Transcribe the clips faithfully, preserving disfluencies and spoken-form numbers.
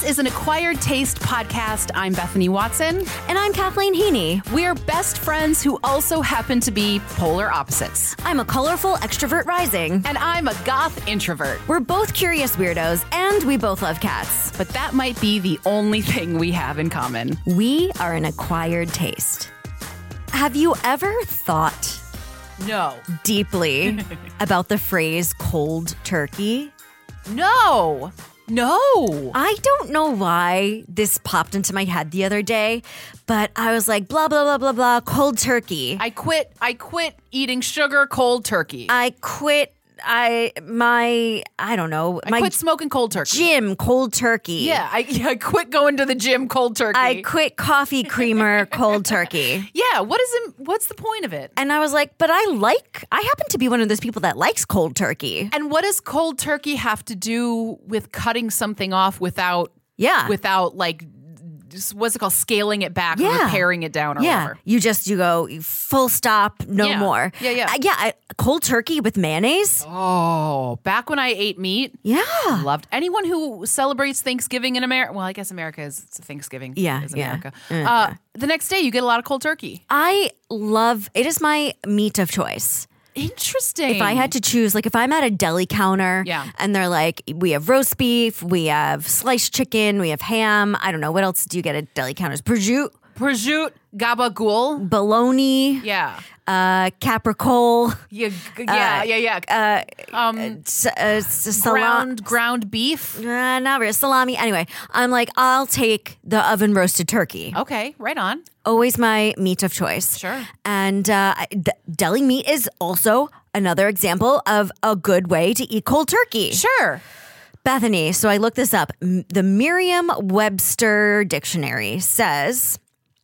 is an Acquired Taste podcast. I'm Bethany Watson. And I'm Kathleen Heaney. We're best friends who also happen to be polar opposites. I'm a colorful extrovert rising. And I'm a goth introvert. We're both curious weirdos, and we both love cats. But that might be the only thing we have in common. We are an acquired taste. Have you ever thought No. deeply about the phrase cold turkey? No. No. I don't know why this popped into my head the other day, but I was like, blah, blah, blah, blah, blah, cold turkey. I quit. I quit eating sugar cold turkey. I quit, I, my, I don't know, I my quit smoking cold turkey. gym cold turkey. Yeah, I, yeah, I quit going to the gym cold turkey. I quit coffee creamer cold turkey. Yeah, what is it? What's the point of it? And I was like, but I like, I happen to be one of those people that likes cold turkey. And what does cold turkey have to do with cutting something off without, Yeah. without like, just- what's it called, scaling it back, Yeah. or paring it down, or Yeah. whatever? You just, you go full stop, no Yeah. more. Yeah, yeah. Uh, yeah. I, cold turkey with mayonnaise. Oh, back when I ate meat, Yeah. loved anyone who celebrates Thanksgiving in America. Well, I guess America is it's Thanksgiving. Yeah, is yeah. America. Uh, Uh, the next day, you get a lot of cold turkey. I love, it is my meat of choice. Interesting. If I had to choose, like if I'm at a deli counter Yeah. and they're like, we have roast beef, we have sliced chicken, we have ham. I don't know. What else do you get at deli counters? Prosciutto, prosciutto, gabagool. bologna, Yeah. uh, capricole, Yeah, g- yeah, yeah, yeah. um, s- uh, s- salami. ground ground beef. Uh, not really. Salami. Anyway, I'm like, I'll take the oven roasted turkey. Okay, right on. Always my meat of choice. Sure. And uh, I- d- deli meat is also another example of a good way to eat cold turkey. Sure. Bethany, so I looked this up. M- The Merriam-Webster dictionary says,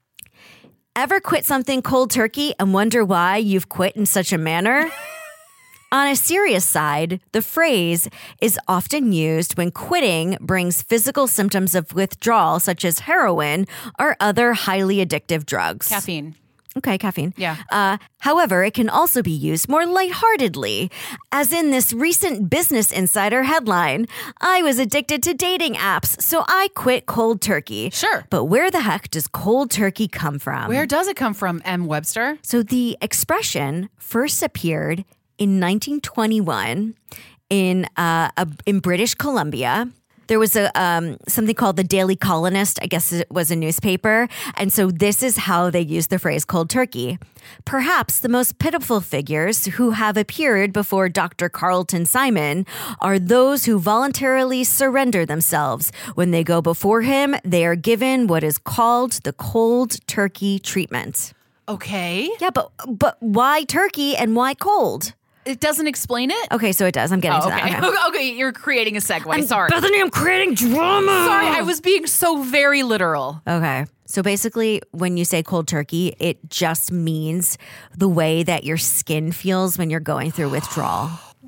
ever quit something cold turkey and wonder why you've quit in such a manner? On a serious side, the phrase is often used when quitting brings physical symptoms of withdrawal, such as heroin or other highly addictive drugs. Caffeine. Okay, caffeine. Yeah. Uh, however, it can also be used more lightheartedly, as in this recent Business Insider headline, I was addicted to dating apps, so I quit cold turkey. Sure. But where the heck does cold turkey come from? Where does it come from, M. Webster? So the expression first appeared in nineteen twenty-one in uh, a, in British Columbia. There was a um, something called the Daily Colonist. I guess it was a newspaper. And so this is how they used the phrase cold turkey. Perhaps the most pitiful figures who have appeared before Doctor Carlton Simon are those who voluntarily surrender themselves. When they go before him, they are given what is called the cold turkey treatment. Okay. Yeah, but but why turkey and why cold? It doesn't explain it? Okay, so it does. I'm getting Oh, to okay. that. Okay. okay, you're creating a segue. Sorry. Bethany, I'm creating drama. Sorry, I was being so very literal. Okay. So basically, when you say cold turkey, it just means the way that your skin feels when you're going through withdrawal.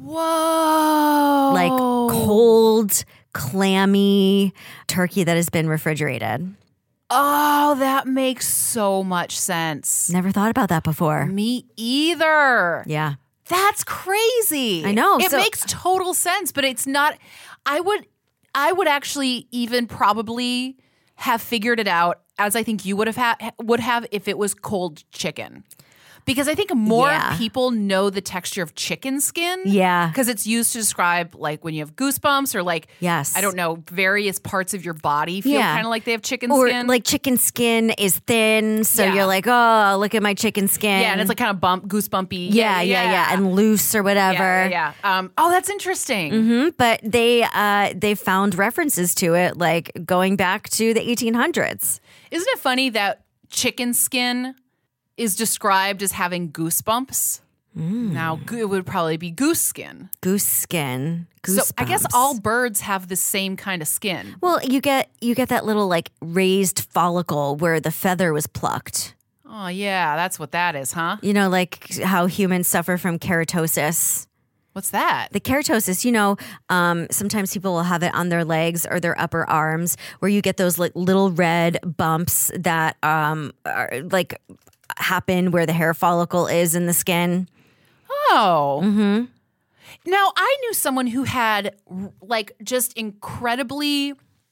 Whoa. Like cold, clammy turkey that has been refrigerated. Oh, that makes so much sense. Never thought about that before. Me either. Yeah. That's crazy. I know, It so- makes total sense, but it's not. I would, I would actually even probably have figured it out, as I think you would have ha- would have if it was cold chicken. Because I think more Yeah. people know the texture of chicken skin. Yeah. Because it's used to describe like when you have goosebumps or like, Yes. I don't know, various parts of your body feel Yeah. kind of like they have chicken Or skin. like chicken skin is thin, so Yeah. you're like, oh, look at my chicken skin. yeah, and it's like kind of bump, goosebumpy. yeah, yeah, yeah, and loose or whatever. yeah, yeah, yeah. Um, oh, that's interesting. Hmm, but they uh, they found references to it, like going back to the eighteen hundreds. Isn't it funny that chicken skin is described as having goosebumps? Mm. Now, go- it would probably be goose skin. Goose skin. So I guess Goosebumps. all birds have the same kind of skin. Well, you get you get that little like raised follicle where the feather was plucked. Oh, yeah, that's what that is, huh? You know, like how humans suffer from keratosis. What's that? The keratosis, you know, um, sometimes people will have it on their legs or their upper arms, where you get those like little red bumps that um, are like happen where the hair follicle is in the skin. Oh. Mm-hmm. Now, I knew someone who had like just incredibly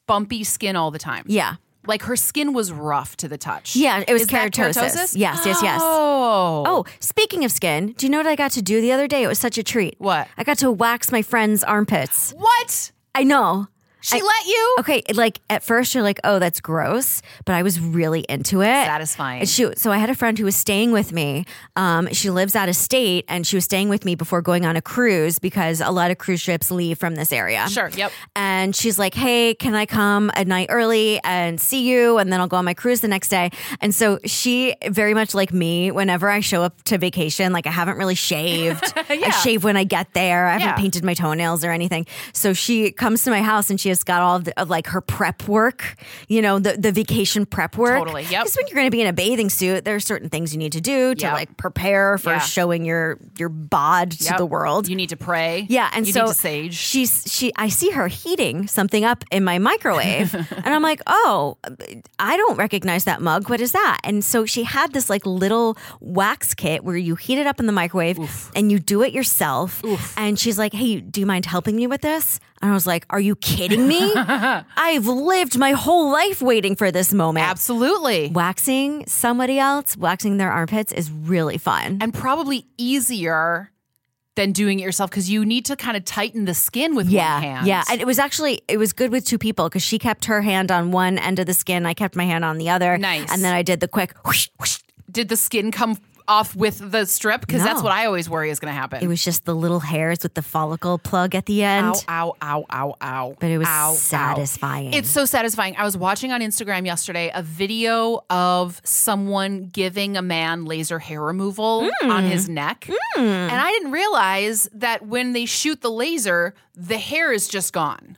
bumpy skin all the time. Yeah. Like her skin was rough to the touch. Yeah, it was Is that keratosis. keratosis? Yes, yes, yes. Oh. Oh, speaking of skin, do you know what I got to do the other day? It was such a treat. What? I got to wax my friend's armpits. What? I know. She I- let you? Okay, like at first you're like, oh, that's gross, but I was really into it. Satisfying. And she, so I had a friend who was staying with me. Um, she lives out of state, and she was staying with me before going on a cruise because a lot of cruise ships leave from this area. Sure, yep. And she's like, hey, can I come a night early and see you? And then I'll go on my cruise the next day. And so she, very much like me, whenever I show up to vacation, like I haven't really shaved. I Yeah. shave when I get there. I haven't Yeah. painted my toenails or anything. So she comes to my house and she has got all of, the, of like her prep work, you know, the, the vacation prep work. Totally, yep. Because when you're going to be in a bathing suit, there are certain things you need to do to Yep. like prepare for Yeah. showing your your bod to Yep. the world. You need to pray. Yeah, and you so need to sage. she's she. I see her heating something up in my microwave, and I'm like, "Oh, I don't recognize that mug. What is that?" And so she had this like little wax kit where you heat it up in the microwave and you do it yourself. And she's like, "Hey, do you mind helping me with this?" And I was like, "Are you kidding me? I've lived my whole life waiting for this moment." Absolutely. Waxing somebody else, waxing their armpits is really fun. And probably easier than doing it yourself because you need to kind of tighten the skin with Yeah, one hand. yeah. And it was actually, it was good with two people because she kept her hand on one end of the skin. I kept my hand on the other. Nice. And then I did the quick whoosh, whoosh. Did the skin come off with the strip? Because that's No. what I always worry is going to happen. It was just the little hairs with the follicle plug at the end. Ow, ow, ow, ow, ow. But it was ow, satisfying. Ow. It's so satisfying. I was watching on Instagram yesterday a video of someone giving a man laser hair removal Mm. on his neck. And I didn't realize that when they shoot the laser, the hair is just gone.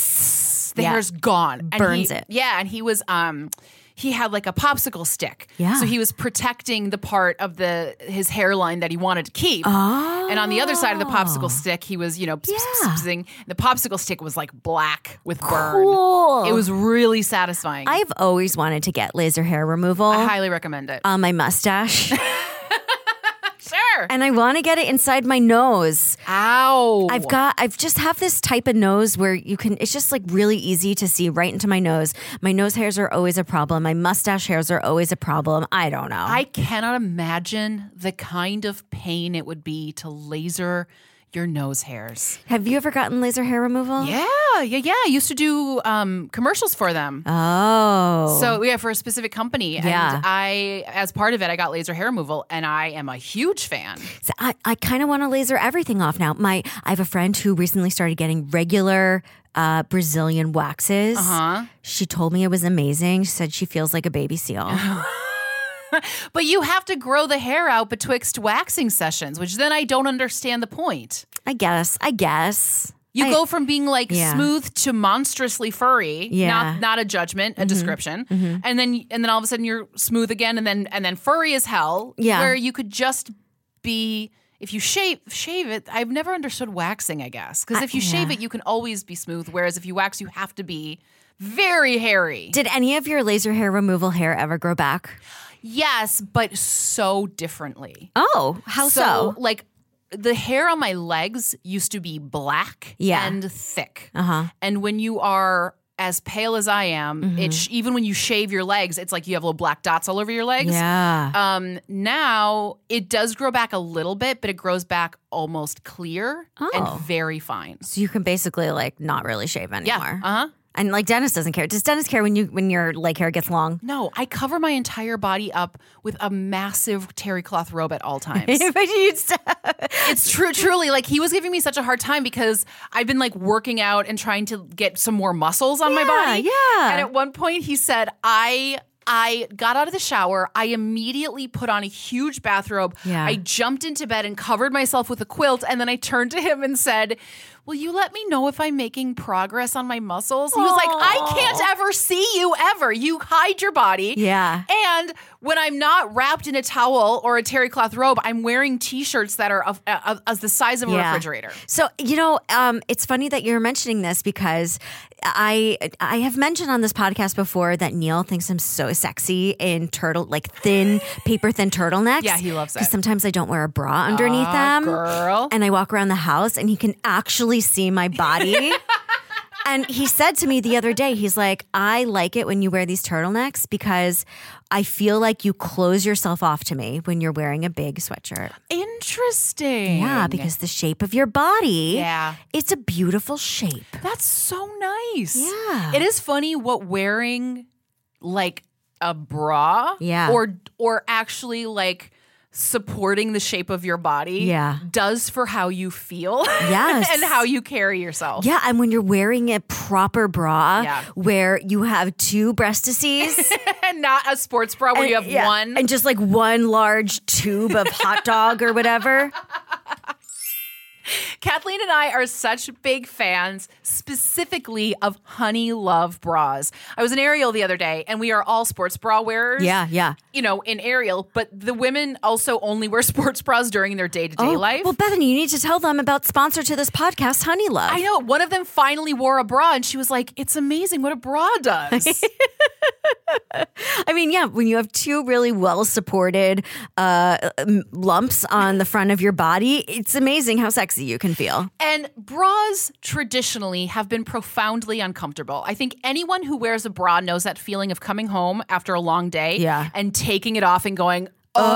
The Yeah. hair's gone. And Burns he- it. Yeah, and he was um he had like a popsicle stick. Yeah. So he was prprotecting the part of the his hairline that he wanted to keep. Oh. And on the other side of the popsicle stick, he was, you know, Yeah. psing. The popsicle stick was like black with burn. Cool. It was really satisfying. I, I've always wanted to get laser hair removal highly recommend it. on my mustache. Sure. And I want to get it inside my nose. Ow. I've got, I've just have this type of nose where you can, it's just like really easy to see right into my nose. My nose hairs are always a problem. My mustache hairs are always a problem. I don't know. I cannot imagine the kind of pain it would be to laser your nose hairs. Have you ever gotten laser hair removal? Yeah, yeah, yeah. I used to do um, commercials for them. Oh. So yeah, for a specific company. Yeah. And I, as part of it, I got laser hair removal and I am a huge fan. So I, I kind of want to laser everything off now. My I have a friend who recently started getting regular uh, Brazilian waxes. Uh-huh. She told me it was amazing. She said she feels like a baby seal. But you have to grow the hair out betwixt waxing sessions, which then I don't understand the point. I guess. I guess. You I- go from being like Yeah. smooth to monstrously furry. Yeah. Not not a judgment, a description. And then and then all of a sudden you're smooth again and then and then furry as hell. Yeah. Where you could just be if you shave shave it, I've never understood waxing, I guess. Because I- if you shave yeah. it, you can always be smooth. Whereas if you wax, you have to be very hairy. Did any of your laser hair removal hair ever grow back? Yes, but so differently. Oh, how so? like the hair on my legs used to be black Yeah. and thick. Uh-huh. And when you are as pale as I am, Mm-hmm. it sh- even when you shave your legs, it's like you have little black dots all over your legs. Yeah. Um, now it does grow back a little bit, but it grows back almost clear Oh. and very fine. So you can basically like not really shave anymore. Yeah. Uh huh. And like Dennis doesn't care. Does Dennis care when you when your leg hair gets long? No, I cover my entire body up with a massive terry cloth robe at all times. But you'd st- It's true, truly. Like he was giving me such a hard time because I've been like working out and trying to get some more muscles on my Yeah, body. yeah. And at one point he said, I I got out of the shower. I immediately put on a huge bathrobe. Yeah. I jumped into bed and covered myself with a quilt. And then I turned to him and said, will you let me know if I'm making progress on my muscles? He was like, I can't ever see you ever. You hide your body. Yeah. And when I'm not wrapped in a towel or a terry cloth robe, I'm wearing t-shirts that are of, of, of the size of a Yeah. refrigerator. So, you know, um, it's funny that you're mentioning this because I I have mentioned on this podcast before that Neil thinks I'm so sexy in turtle, like thin, paper thin turtlenecks. Yeah, he loves it. Because sometimes I don't wear a bra underneath Ah, them. girl. And I walk around the house and he can actually see my body. And he said to me the other day, he's like, I like it when you wear these turtlenecks because I feel like you close yourself off to me when you're wearing a big sweatshirt. Interesting. Yeah, because the shape of your body, Yeah. it's a beautiful shape. That's so nice. Yeah. It is funny what wearing like a bra Yeah. or or actually like supporting the shape of your body Yeah. does for how you feel. Yes. And how you carry yourself. Yeah, and when you're wearing a proper bra Yeah. where you have two breastises And not a sports bra where you have yeah, one. and just like one large tube of hot dog or whatever. Kathleen and I are such big fans, specifically of Honey Love bras. I was in Ariel the other day, and we are all sports bra wearers. Yeah, yeah. You know, in Ariel, but the women also only wear sports bras during their day-to-day life. Well, Bethany, you need to tell them about sponsor to this podcast, Honey Love. I know. One of them finally wore a bra, and she was like, it's amazing what a bra does. I mean, yeah, when you have two really well-supported uh, lumps on the front of your body, it's amazing how sexy you can feel. And bras traditionally have been profoundly uncomfortable. I think anyone who wears a bra knows that feeling of coming home after a long day Yeah. and taking it off and going,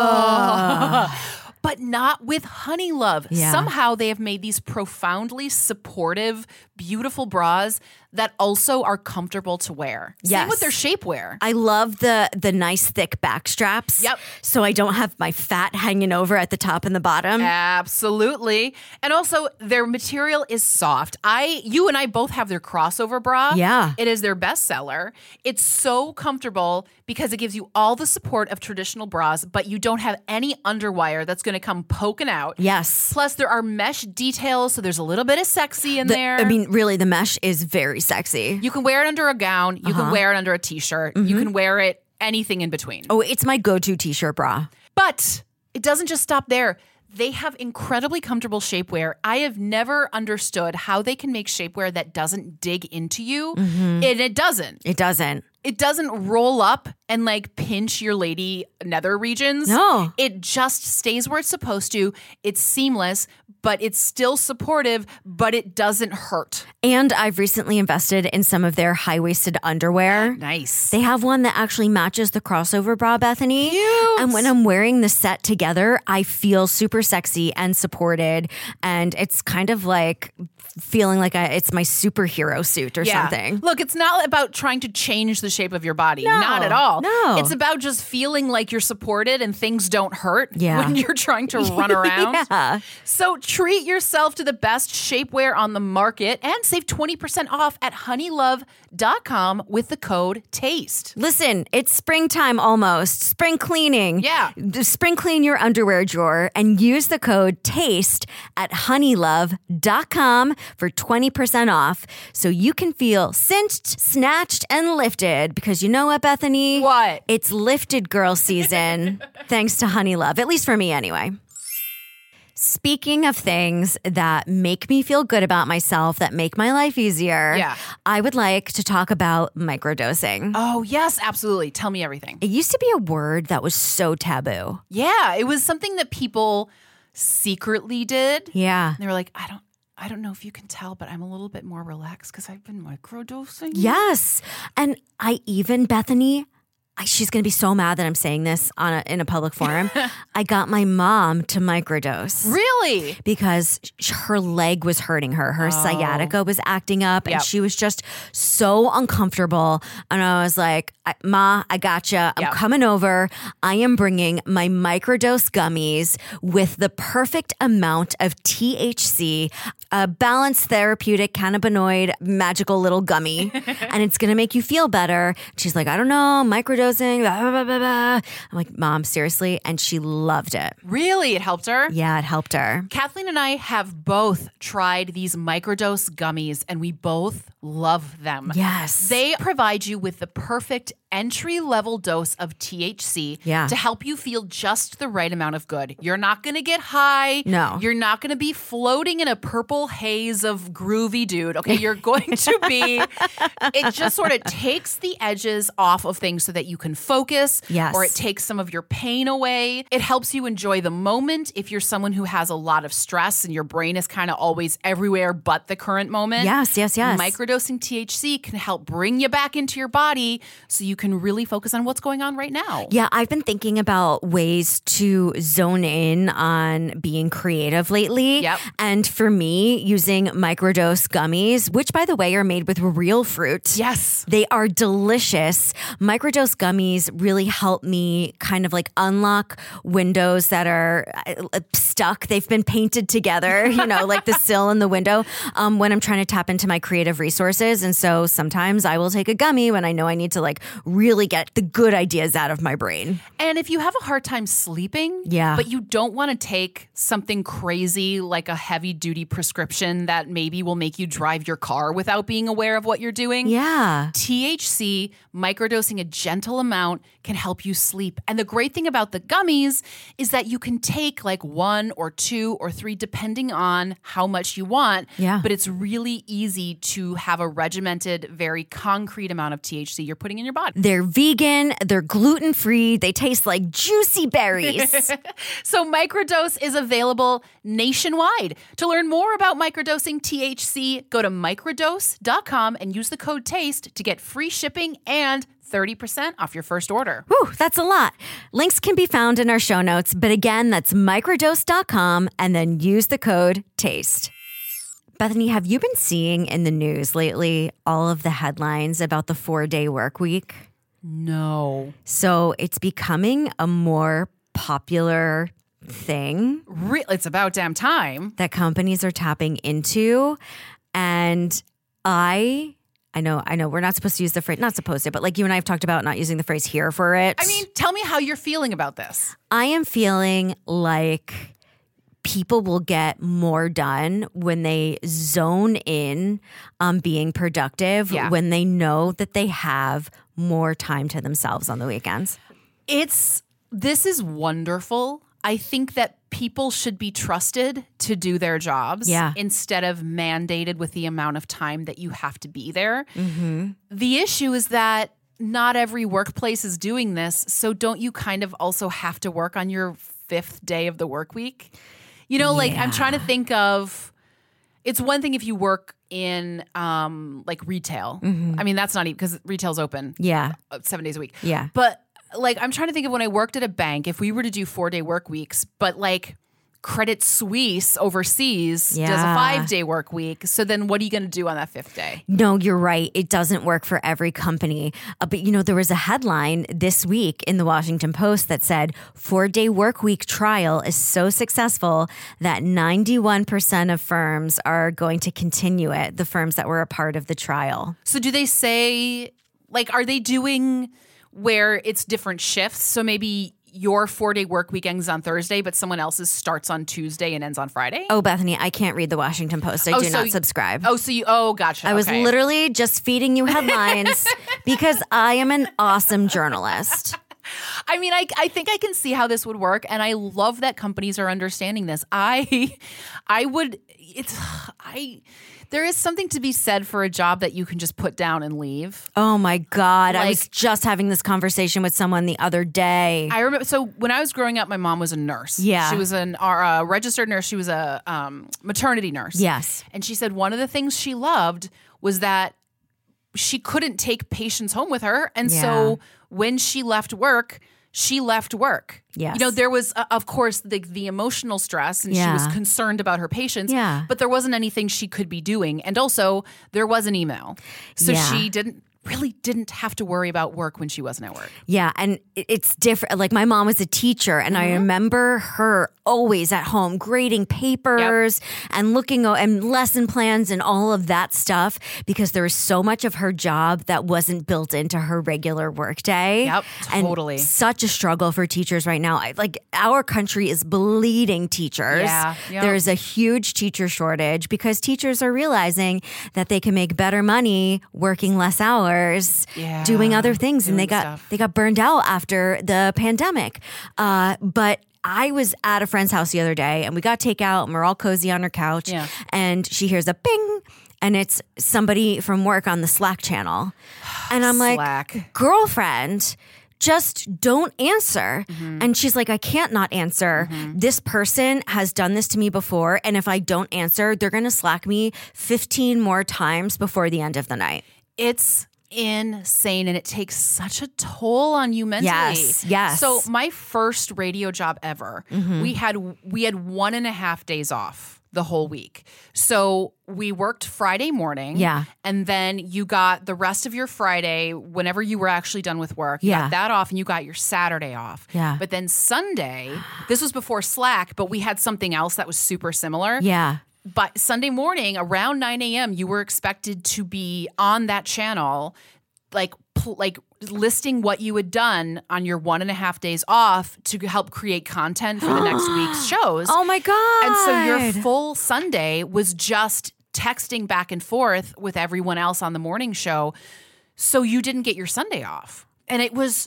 oh. But not with Honey Love. Yeah. Somehow they have made these profoundly supportive, beautiful bras that also are comfortable to wear. Same Yes. with their shapewear. I love the the nice thick back straps. Yep. So I don't have my fat hanging over at the top and the bottom. Absolutely. And also their material is soft. I you and I both have their crossover bra. Yeah. It is their best seller. It's so comfortable because it gives you all the support of traditional bras, but you don't have any underwire that's going to come poking out. Yes. Plus there are mesh details, so there's a little bit of sexy in The- there. I mean, really, the mesh is very sexy. you can wear it under a gown, you Uh-huh. can wear it under a t-shirt, you can wear it anything in between. Oh, it's my go-to t-shirt bra. But it doesn't just stop there. They have incredibly comfortable shapewear. I have never understood how they can make shapewear that doesn't dig into you. And it doesn't. It doesn't. It doesn't roll up and like pinch your lady nether regions. No. It just stays where it's supposed to. It's seamless, but it's still supportive, but it doesn't hurt. And I've recently invested in some of their high-waisted underwear. Nice. They have one that actually matches the crossover bra, Bethany. Cute. And when I'm wearing the set together, I feel super sexy and supported. And it's kind of like feeling like I, it's my superhero suit or something. Look, it's not about trying to change the shape of your body. No, Not at all. no. It's about just feeling like you're supported and things don't hurt Yeah. when you're trying to run around. Yeah. So treat yourself to the best shapewear on the market and save twenty percent off at honeylove dot com with the code TASTE. Listen, it's springtime almost. Spring cleaning. Yeah. Spring clean your underwear drawer and use the code TASTE at honeylove dot com for twenty percent off so you can feel cinched, snatched, and lifted because you know what, Bethany? What? It's lifted girl season thanks to Honey Love, at least for me anyway. Speaking of things that make me feel good about myself, that make my life easier, Yeah. I would like to talk about microdosing. Oh, yes, absolutely. Tell me everything. It used to be a word that was so taboo. Yeah, it was something that people secretly did. Yeah. They were like, I don't I don't know if you can tell, but I'm a little bit more relaxed because I've been microdosing. Yes. And I even, Bethany, I, she's going to be so mad that I'm saying this on a, in a public forum. I got my mom to microdose. Really? Because sh- her leg was hurting her. Her sciatica was acting up and Yep. she was just so uncomfortable. And I was like, I- Ma, I gotcha. I'm Yep. coming over. I am bringing my microdose gummies with the perfect amount of T H C, a balanced therapeutic cannabinoid magical little gummy. And it's going to make you feel better. She's like, I don't know, microdosing. Blah, blah, blah, blah, blah. I'm like, Mom, seriously? And she loved it. Really? It helped her? Yeah, it helped her. Kathleen and I have both tried these microdose gummies and we both love them. Yes. They provide you with the perfect entry-level dose of T H C Yeah. to help you feel just the right amount of good. You're not going to get high. No. You're not going to be floating in a purple haze of groovy dude. Okay, you're going to be, it just sort of takes the edges off of things so that you can focus. Yes. Or it takes some of your pain away. It helps you enjoy the moment if you're someone who has a lot of stress and your brain is kind of always everywhere but the current moment. Yes, yes, yes. Microdosing T H C can help bring you back into your body so you can really focus on what's going on right now. Yeah, I've been thinking about ways to zone in on being creative lately. Yep. And for me, using microdose gummies, which by the way are made with real fruit. Yes. They are delicious. Microdose gummies really help me kind of like unlock windows that are uh, stuck. They've been painted together, you know, like the sill and the window um, when I'm trying to tap into my creative resources. And so sometimes I will take a gummy when I know I need to like really get the good ideas out of my brain. And if you have a hard time sleeping, Yeah. but you don't want to take something crazy like a heavy duty prescription that maybe will make you drive your car without being aware of what you're doing. Yeah. T H C, microdosing a gentle amount, can help you sleep. And the great thing about the gummies is that you can take like one or two or three, depending on how much you want. Yeah. But it's really easy to have a regimented, very concrete amount of T H C you're putting in your body. They're vegan, they're gluten-free, they taste like juicy berries. So Microdose is available nationwide. To learn more about microdosing T H C, go to microdose dot com and use the code TASTE to get free shipping and thirty percent off your first order. Whew, that's a lot. Links can be found in our show notes, but again, that's microdose dot com and then use the code TASTE. Bethany, have you been seeing in the news lately all of the headlines about the four-day work week? No. So it's becoming a more popular thing Re- it's about damn time. that companies are tapping into. And I, I know, I know we're not supposed to use the phrase, not supposed to, but like you and I have talked about not using the phrase here for it. I mean, tell me how you're feeling about this. I am feeling like people will get more done when they zone in on being productive, Yeah. when they know that they have more time to themselves on the weekends. It's, this is wonderful. I think that people should be trusted to do their jobs Yeah. instead of mandated with the amount of time that you have to be there. Mm-hmm. The issue is that not every workplace is doing this. So don't you kind of also have to work on your fifth day of the work week? You know, like I'm trying to think of, it's one thing if you work in um, like retail. I mean, that's not even because retail's open Yeah. uh, seven days a week. Yeah. But like, I'm trying to think of when I worked at a bank, if we were to do four day work weeks, but like Credit Suisse overseas does a Yeah. five day work week. So then what are you going to do on that fifth day? No, you're right. It doesn't work for every company. Uh, but, you know, there was a headline this week in the Washington Post that said four-day work week trial is so successful that ninety-one percent of firms are going to continue it, the firms that were a part of the trial. So do they say, like, are they doing where it's different shifts? So maybe your four-day work week ends on Thursday, but someone else's starts on Tuesday and ends on Friday? Oh, Bethany, I can't read the Washington Post. I Oh, do so not y- subscribe. Oh, so you, oh, gotcha. I was okay. literally just feeding you headlines because I am an awesome journalist. I mean, I, I think I can see how this would work, and I love that companies are understanding this. I, I would, it's, I, there is something to be said for a job that you can just put down and leave. Oh my God. I was Like- just having this conversation with someone the other day. I remember, so when I was growing up, my mom was a nurse. Yeah. She was an uh, registered nurse. She was a um, maternity nurse. Yes. And she said one of the things she loved was that she couldn't take patients home with her. And Yeah. so when she left work, she left work. Yes. You know, there was, uh, of course, the, the emotional stress, and she was Yeah. concerned about her patients. Yeah. But there wasn't anything she could be doing. And also, there was an email. So Yeah. she didn't really didn't have to worry about work when she wasn't at work. Yeah, and it- it's different. Like my mom was a teacher, and I remember her always at home grading papers yep. and looking o- and lesson plans and all of that stuff because there was so much of her job that wasn't built into her regular workday. Yep, totally. And such a struggle for teachers right now. I, like our country is bleeding teachers. Yeah, yep. There is a huge teacher shortage because teachers are realizing that they can make better money working less hours, yeah, doing other things, doing and they got stuff. they got burned out after the pandemic. Uh, but I was at a friend's house the other day, and we got takeout, and we're all cozy on her couch, yeah. and she hears a bing, and it's somebody from work on the Slack channel, and I'm like, Slack. girlfriend, just don't answer. Mm-hmm. And she's like, I can't not answer. Mm-hmm. This person has done this to me before. And if I don't answer, they're going to Slack me fifteen more times before the end of the night. It's insane. And it takes such a toll on you mentally. Yes. Yes. So my first radio job ever, mm-hmm. we had, we had one and a half days off the whole week. So we worked Friday morning. Yeah. And then you got the rest of your Friday whenever you were actually done with work. You yeah. got that off and you got your Saturday off. Yeah. But then Sunday, this was before Slack, but we had something else that was super similar. Yeah. But Sunday morning around nine a.m., you were expected to be on that channel, like pl- like listing what you had done on your one and a half days off to help create content for the next week's shows. Oh my God. And so your full Sunday was just texting back and forth with everyone else on the morning show. So you didn't get your Sunday off. And it was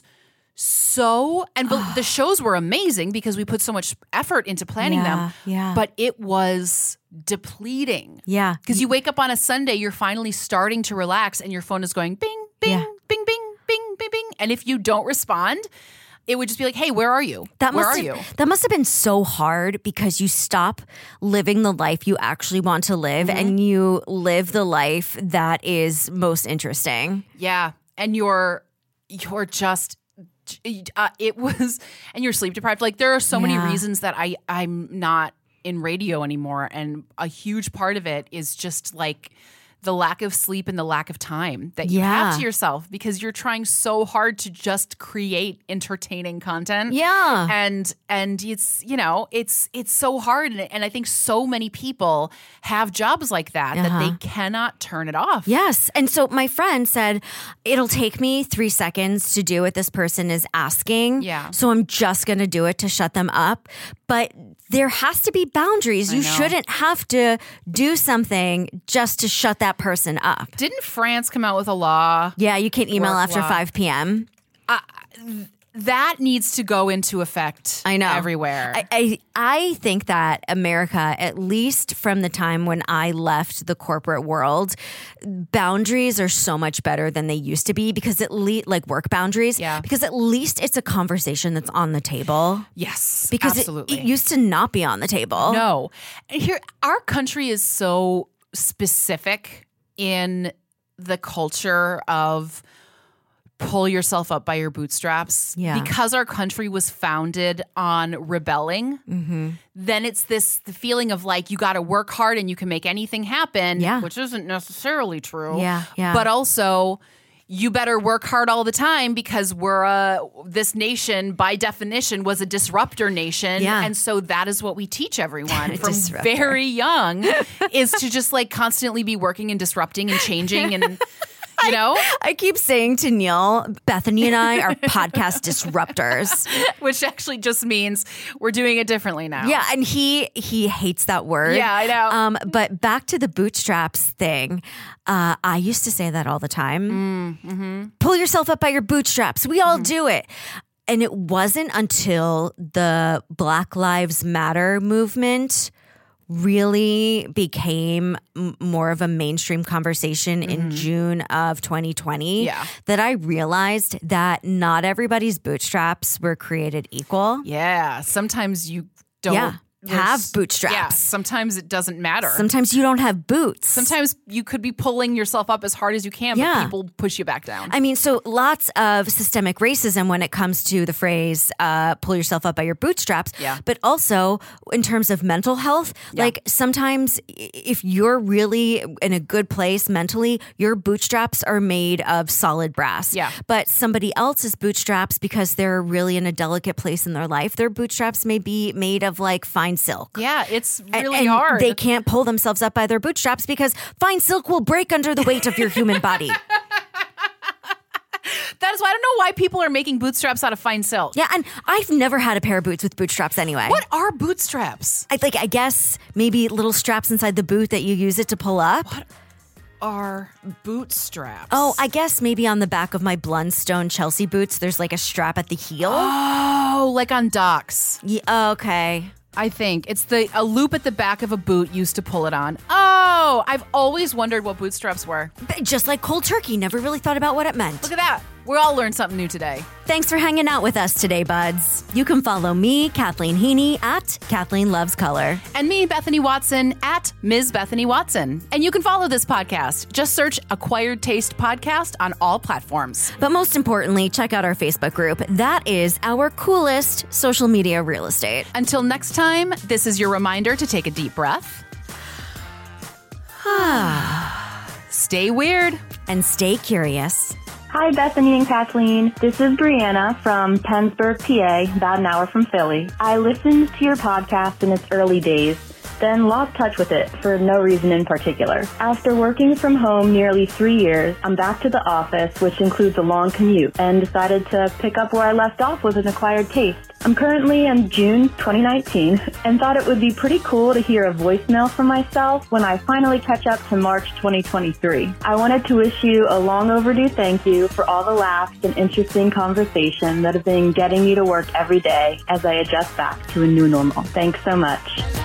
so, and the shows were amazing because we put so much effort into planning yeah, them. Yeah. But it was depleting. Yeah. Because you wake up on a Sunday, you're finally starting to relax and your phone is going bing, bing, yeah. bing, bing, bing, bing, bing. And if you don't respond, it would just be like, hey, where are you? That where must are have, you? That must have been so hard because you stop living the life you actually want to live mm-hmm. and you live the life that is most interesting. Yeah. And you're, you're just, uh, it was, and you're sleep deprived. Like there are so yeah. many reasons that I, I'm not in radio anymore. And a huge part of it is just like the lack of sleep and the lack of time that you yeah. have to yourself because you're trying so hard to just create entertaining content. Yeah. And and it's, you know, it's it's so hard. And, and I think so many people have jobs like that uh-huh. that they cannot turn it off. Yes. And so my friend said, it'll take me three seconds to do what this person is asking. Yeah. So I'm just going to do it to shut them up. But there has to be boundaries. I You know. shouldn't have to do something just to shut that person up. Didn't France come out with a law? Yeah, you can't email Work after law. five p.m. Uh, that needs to go into effect I know. everywhere. I, I I think that America, at least from the time when I left the corporate world, boundaries are so much better than they used to be because at least like work boundaries. Yeah. Because at least it's a conversation that's on the table. Yes, Because absolutely. It, it used to not be on the table. No. And here, our country is so specific in the culture of pull yourself up by your bootstraps. Yeah. Because our country was founded on rebelling, Mm-hmm. then it's this the feeling of like you got to work hard and you can make anything happen, Yeah. which isn't necessarily true. Yeah, yeah. But also, you better work hard all the time because we're a, this nation, by definition, was a disruptor nation. Yeah. And so that is what we teach everyone from Disruptor. very young is to just like constantly be working and disrupting and changing and, you know? I keep saying to Neil, Bethany and I are podcast disruptors. Which actually just means we're doing it differently now. Yeah, and he he hates that word. Yeah, I know. Um, but back to the bootstraps thing, uh, I used to say that all the time. Mm, mm-hmm. Pull yourself up by your bootstraps. We all mm-hmm. do it. And it wasn't until the Black Lives Matter movement really became m- more of a mainstream conversation mm-hmm. in June of twenty twenty Yeah. that I realized that not everybody's bootstraps were created equal. Yeah. Sometimes you don't Yeah. have there's- bootstraps. Yeah, sometimes it doesn't matter. Sometimes you don't have boots. Sometimes you could be pulling yourself up as hard as you can, Yeah. but people push you back down. I mean, so lots of systemic racism when it comes to the phrase uh, pull yourself up by your bootstraps. Yeah. But also in terms of mental health, Yeah. like sometimes i- if you're really in a good place mentally, your bootstraps are made of solid brass. Yeah. But somebody else's bootstraps, because they're really in a delicate place in their life, their bootstraps may be made of like fine silk. yeah, it's A- really and hard. They can't pull themselves up by their bootstraps because fine silk will break under the weight of your human body. That is why I don't know why people are making bootstraps out of fine silk. Yeah, and I've never had a pair of boots with bootstraps anyway. What are bootstraps? I like I guess maybe little straps inside the boot that you use it to pull up. What are bootstraps? Oh, I guess maybe on the back of my Blundstone Chelsea boots there's like a strap at the heel. Oh, like on docks. Yeah, okay. I think it's the a loop at the back of a boot used to pull it on. Oh, I've always wondered what bootstraps were. But just like cold turkey, never really thought about what it meant. Look at that. We all learned something new today. Thanks for hanging out with us today, buds. You can follow me, Kathleen Heaney, at Kathleen Loves Color. And me, Bethany Watson, at Miz Bethany Watson. And you can follow this podcast. Just search Acquired Taste Podcast on all platforms. But most importantly, check out our Facebook group. That is our coolest social media real estate. Until next time, this is your reminder to take a deep breath. Stay weird. And stay curious. Hi, Bethany and Kathleen. This is Brianna from Pennsburg, P A, about an hour from Philly. I listened to your podcast in its early days, then lost touch with it for no reason in particular. After working from home nearly three years, I'm back to the office, which includes a long commute, and decided to pick up where I left off with an acquired taste. I'm currently in June twenty nineteen and thought it would be pretty cool to hear a voicemail from myself when I finally catch up to March twenty twenty-three. I wanted to wish you a long overdue thank you for all the laughs and interesting conversation that have been getting me to work every day as I adjust back to a new normal. Thanks so much.